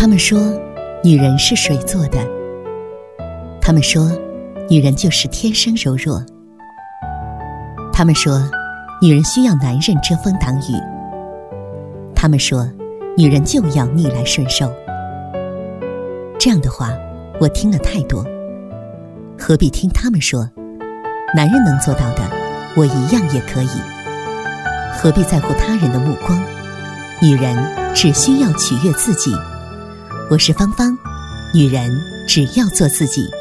他们说女人是水做的，他们说女人就是天生柔弱，他们说女人需要男人遮风挡雨，他们说女人就要逆来顺受。这样的话我听了太多，何必听他们说男人能做到的我一样也可以？何必在乎他人的目光？女人只需要取悦自己。我是芳芳，女人只要做自己。